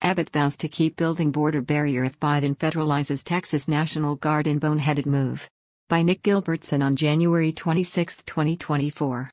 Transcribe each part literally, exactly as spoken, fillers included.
Abbott vows to keep building border barrier if Biden federalizes Texas National Guard in boneheaded move. By Nick Gilbertson on January twenty-sixth, twenty twenty-four.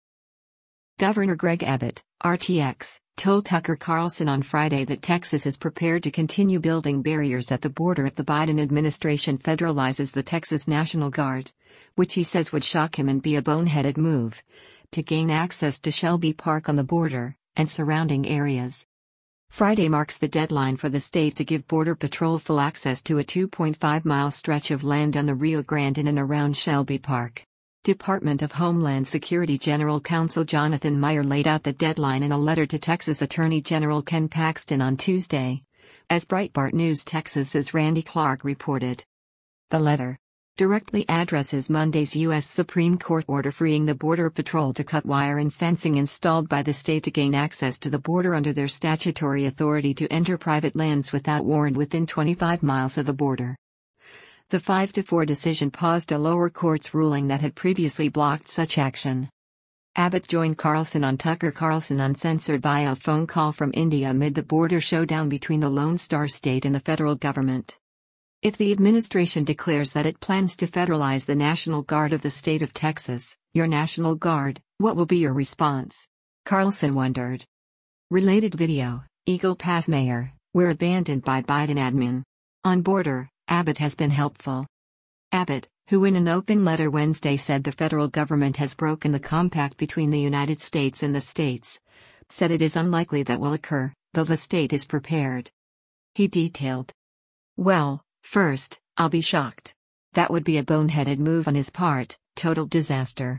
Governor Greg Abbott, R T X, told Tucker Carlson on Friday that Texas is prepared to continue building barriers at the border if the Biden administration federalizes the Texas National Guard, which he says would shock him and be a boneheaded move, to gain access to Shelby Park on the border and surrounding areas. Friday marks the deadline for the state to give Border Patrol full access to a two point five mile stretch of land on the Rio Grande in and around Shelby Park. Department of Homeland Security General Counsel Jonathan Meyer laid out the deadline in a letter to Texas Attorney General Ken Paxton on Tuesday, as Breitbart News Texas's Randy Clark reported. The letter directly addresses Monday's U S Supreme Court order freeing the Border Patrol to cut wire and fencing installed by the state to gain access to the border under their statutory authority to enter private lands without warrant within twenty-five miles of the border. The five to four decision paused a lower court's ruling that had previously blocked such action. Abbott joined Carlson on Tucker Carlson Uncensored by a phone call from India amid the border showdown between the Lone Star State and the federal government. If the administration declares that it plans to federalize the National Guard of the state of Texas, your National Guard, what will be your response? Carlson wondered. Related video, Eagle Pass Mayor, were abandoned by Biden admin. On border, Abbott has been helpful. Abbott, who in an open letter Wednesday said the federal government has broken the compact between the United States and the states, said it is unlikely that will occur, though the state is prepared. He detailed. Well, first, I'll be shocked. That would be a boneheaded move on his part, total disaster.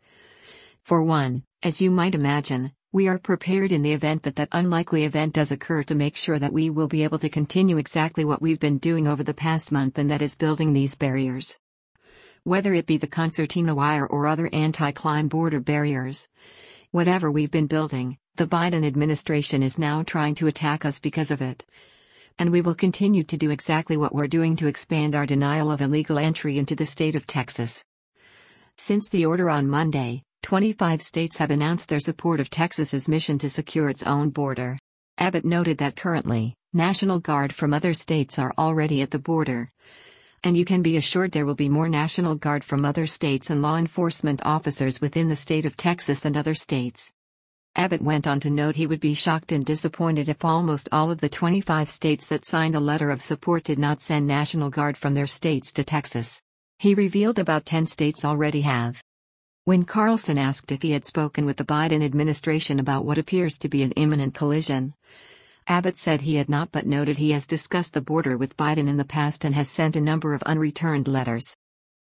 For one, as you might imagine, we are prepared in the event that that unlikely event does occur to make sure that we will be able to continue exactly what we've been doing over the past month, and that is building these barriers. Whether it be the concertina wire or other anti-climb border barriers. Whatever we've been building, the Biden administration is now trying to attack us because of it. And we will continue to do exactly what we're doing to expand our denial of illegal entry into the state of Texas. Since the order on Monday, twenty-five states have announced their support of Texas's mission to secure its own border. Abbott noted that currently, National Guard from other states are already at the border. And you can be assured there will be more National Guard from other states and law enforcement officers within the state of Texas and other states. Abbott went on to note he would be shocked and disappointed if almost all of the twenty-five states that signed a letter of support did not send National Guard from their states to Texas. He revealed about ten states already have. When Carlson asked if he had spoken with the Biden administration about what appears to be an imminent collision, Abbott said he had not, but noted he has discussed the border with Biden in the past and has sent a number of unreturned letters.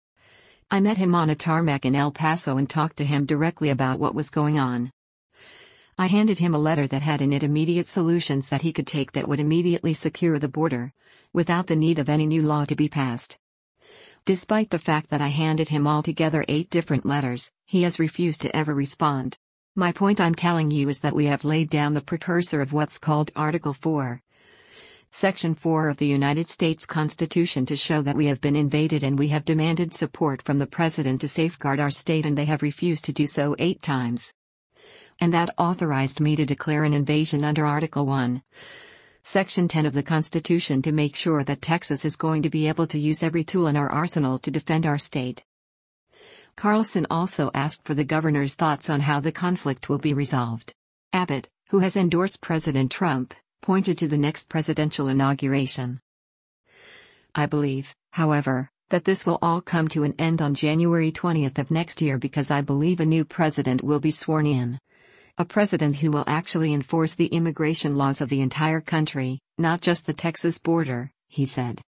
I met him on a tarmac in El Paso and talked to him directly about what was going on. I handed him a letter that had in it immediate solutions that he could take that would immediately secure the border, without the need of any new law to be passed. Despite the fact that I handed him altogether eight different letters, he has refused to ever respond. My point I'm telling you is that we have laid down the precursor of what's called Article four. Section four of the United States Constitution to show that we have been invaded, and we have demanded support from the President to safeguard our state, and they have refused to do so eight times. And that authorized me to declare an invasion under Article one. Section ten of the Constitution to make sure that Texas is going to be able to use every tool in our arsenal to defend our state. Carlson also asked for the governor's thoughts on how the conflict will be resolved. Abbott, who has endorsed President Trump, pointed to the next presidential inauguration. I believe, however, that this will all come to an end on January twentieth of next year, because I believe a new president will be sworn in. A president who will actually enforce the immigration laws of the entire country, not just the Texas border, he said.